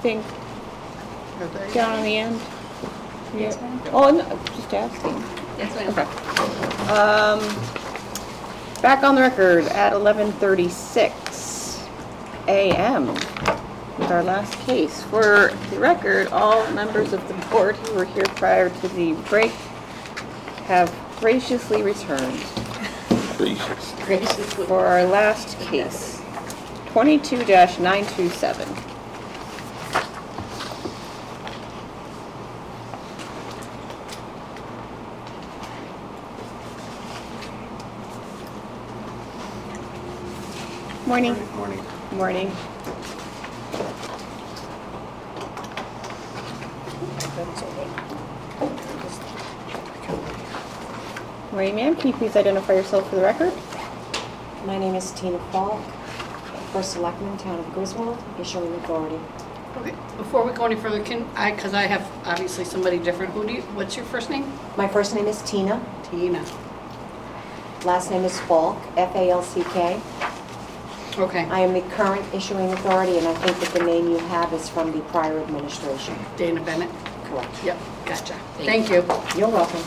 anything Are they- down on the end? Yes, ma'am. Oh, no, just asking. Yes, ma'am. Okay. Back on the record at 11:36 a.m. with our last case. For the record, all members of the board who were here prior to the break have graciously returned Graciously. for our last case, 22-927. Morning. Morning. Morning. Morning, ma'am. Can you please identify yourself for the record? My name is Tina Falk, First Selectman, Town of Griswold, issuing authority. Okay, before we go any further, because I have obviously somebody different, what's your first name? My first name is Tina. Tina. Last name is Falk, F-A-L-C-K. Okay, I am the current issuing authority, and I think that the name you have is from the prior administration. Dana Bennett. Correct. Yep, gotcha. Thank you. You're welcome.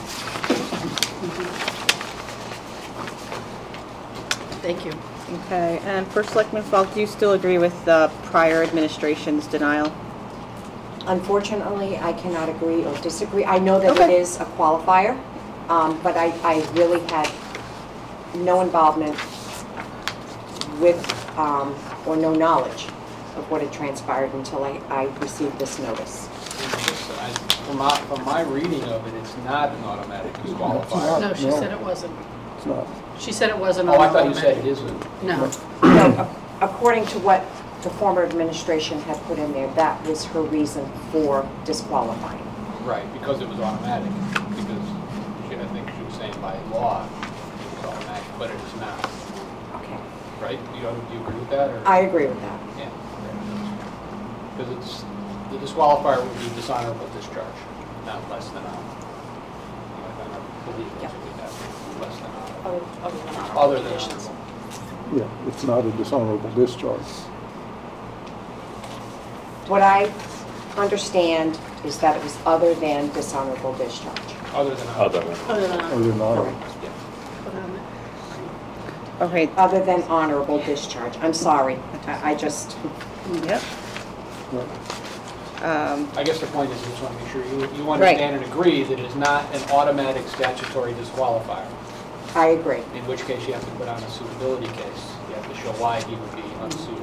Thank you. Okay, and First Selectman Falk, do you still agree with the prior administration's denial? Unfortunately, I cannot agree or disagree. I know that it Okay. is a qualifier, but I really had no involvement with or no knowledge of what had transpired until I received this notice. From my reading of it, it's not an automatic disqualifier. No, she said it wasn't. It's not. She said it wasn't. Oh, I thought you said it isn't. No. No, according to what the former administration had put in there, that was her reason for disqualifying. Right, because it was automatic. Because I think she was saying by law it was automatic, but it is not. Okay. Right? Do you agree with that? Or? I agree with that. Yeah. Because the disqualifier would be dishonorable discharge, not less than honorable. I believe it would be that, less than honorable. Other than honorable. Yeah, it's not a dishonorable discharge. What I understand is that it was other than dishonorable discharge. Other than honorable. Other than Other than honorable. Yeah. Okay, Other than honorable discharge. I'm sorry. I just, yep. I guess the point is, we just want to make sure you understand and agree that it is not an automatic statutory disqualifier, I agree. in which case you have to put on a suitability case. You have to show why he would be unsuitable.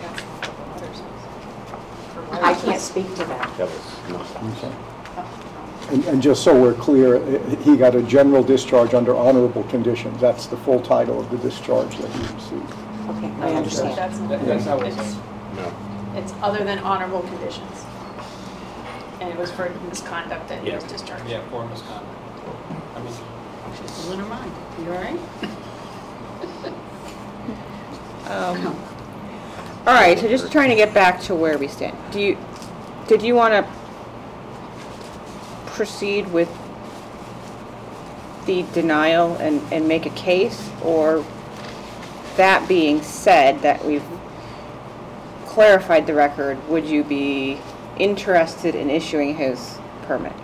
I can't speak to that. Okay. And just so we're clear, he got a general discharge under honorable conditions. That's the full title of the discharge that he received. Okay, I understand. That's how it's. It's other than honorable conditions. And it was for misconduct that he was discharged. Yeah, for misconduct. I mean, She's losing her mind. You all right? All right, so just trying to get back to where we stand. Did you want to proceed with the denial and make a case? Or that being said, that we've clarified the record, would you be interested in issuing his permit?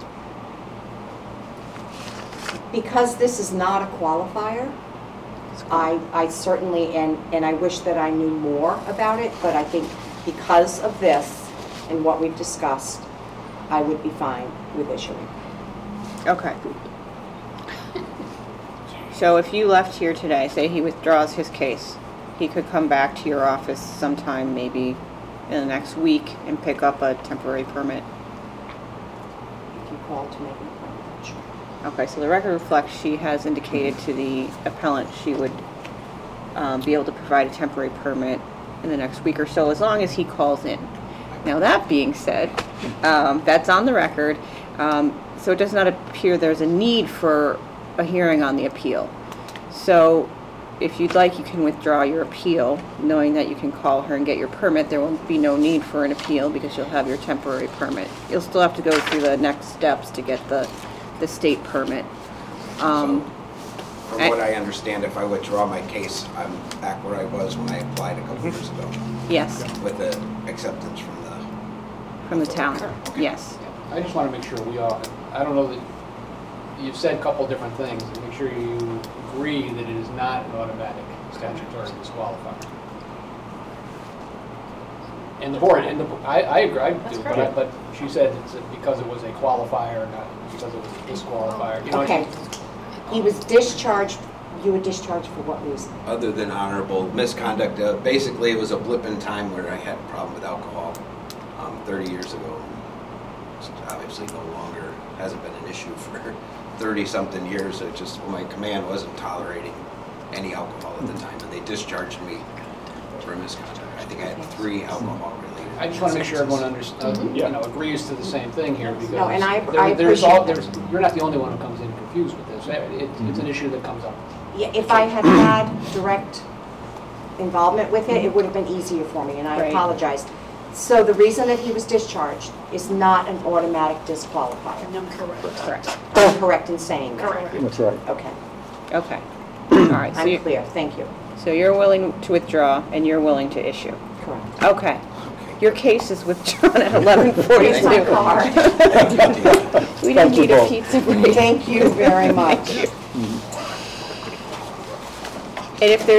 Because this is not a qualifier, I certainly, and I wish that I knew more about it, but I think because of this and what we've discussed, I would be fine with issuing. Okay. So if you left here today, say he withdraws his case, he could come back to your office sometime maybe in the next week and pick up a temporary permit. If you call to make an appointment, sure. Okay, so the record reflects she has indicated to the appellant she would be able to provide a temporary permit in the next week or so, as long as he calls in. Now, that being said, that's on the record, so it does not appear there's a need for a hearing on the appeal. So if you'd like, you can withdraw your appeal, knowing that you can call her and get your permit. There will be no need for an appeal because you'll have your temporary permit. You'll still have to go through the next steps to get the state permit. From what I understand, if I withdraw my case, I'm back where I was when I applied a couple years ago. Yes. With the acceptance from From the town, yes. I just want to make sure we all, I don't know that, you've said a couple different things, and make sure you agree that it is not an automatic statutory disqualifier. And the board, I agree, I do, but she said it's because it was a qualifier, not because it was a disqualifier. You know, Okay. He was discharged, you were discharged for what reason? Other than honorable misconduct, basically it was a blip in time where I had a problem with alcohol 30 years ago. It's obviously no longer, hasn't been an issue for 30-something years. It just, my command wasn't tolerating any alcohol at the time, and they discharged me for misconduct. I think I had 3 alcohol-related. I just want to make sure everyone understands, agrees to the same thing here, because No, and I there's appreciate that. you're not the only one who comes in confused with this. It's an issue that comes up. Yeah, if I had had direct involvement with it, it would have been easier for me, and I Right. apologize. So the reason that he was discharged is not an automatic disqualifier. No, correct. Correct. I'm correct in saying that? Correct. That's right. Okay, Okay. All right, so I'm clear, thank you. you're willing to withdraw and you're willing to issue. Correct. Okay. Your case is withdrawn at Here's my 11:42. card. We don't Thank you need a both. pizza break. Thank you very much. And if there's